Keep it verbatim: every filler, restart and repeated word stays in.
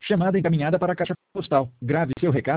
Chamada encaminhada para a caixa postal. Grave seu recado